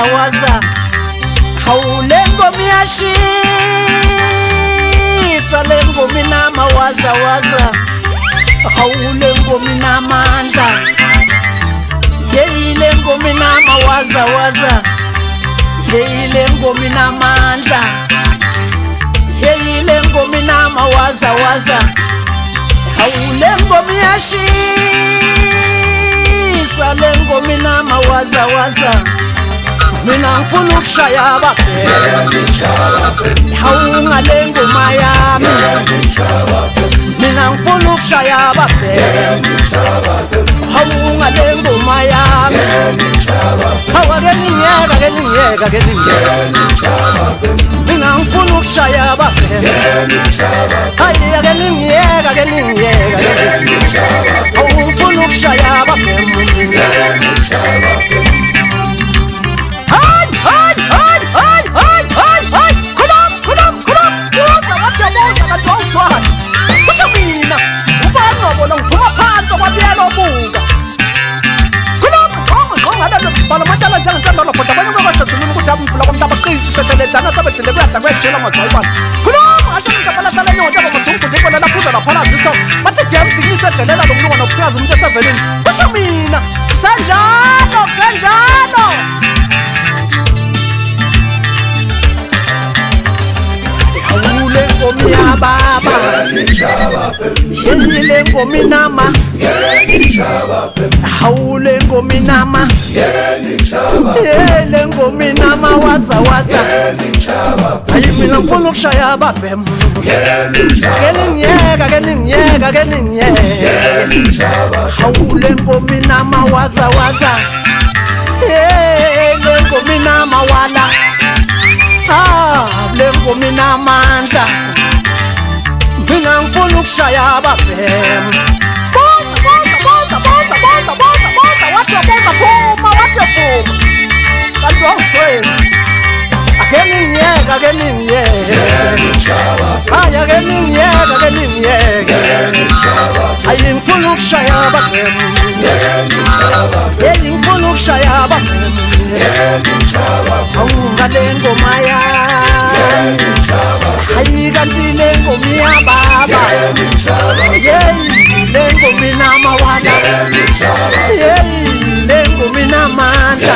waza waza. Haulengo miyashisa lengo minama waza waza. Haulengo minamanda. Yei lengo minama waza waza. Yei lengo minamanda. Yei lengo minama waza waza. Haulengo miyashisa lengo minama waza waza. Mina ngifuna ukushaya abaphele. Hawungalengo mayami. Mina ngifuna ukushaya abaphele. Hawungalengo mayami. Hawakeniyeka keniyeka keniyeka. Mina ngifuna ukushaya abaphele. Hayi akeniyeka keniyeka. Hawungifuna ukushaya abaphele. Lengo minama, haulengo minama, lengo minama waza waza. Ayi mina ngifuna ukushaya abaphele. Keniyeka keniyeka keniyeka. Haulengo minama waza waza. Lengo minama wala. Lengo minamanda. Mina ngifuna ukushaya abaphele. Wathi phuma kanti awusweli. Akeniyeka hayi akeniyeka hayi ngifuna ukushaya abaphele. Yeyi ngifuna ukushaya abaphele. Awungalengo mayami. Hayi kanti lengo miyababa. Yeyi lengo minama wala. Yeyi lengo minamanda.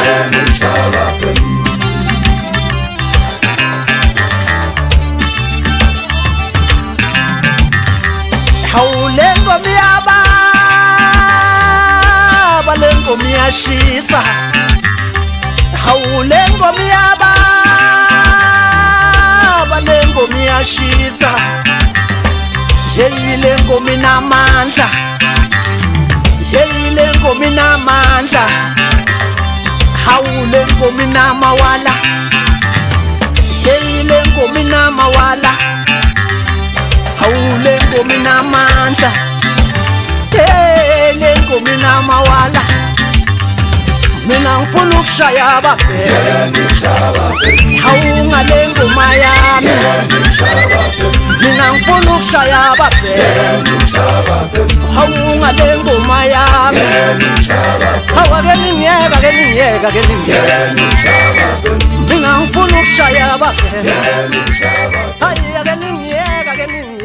Haulengo miyababa lengo miyashisa. Haulengo miyababa lengo miyashisa. Yeyi lengo minamandla. Yeyi lengo minamandla. Haulengo minamawala. Yeyi lengo minamawala. Haulengo minamandla. Lengo minamawala. Mina ngifuna ukushaya abaphele. Hawungalengo mayami. Mina ngifuna ukushaya abaphele. Hawungalengo mayami. Hawakeniyeka keniyeka keniyeka. Mina ngifuna ukushaya abaphele. Hayi akeniyeka keniyeka.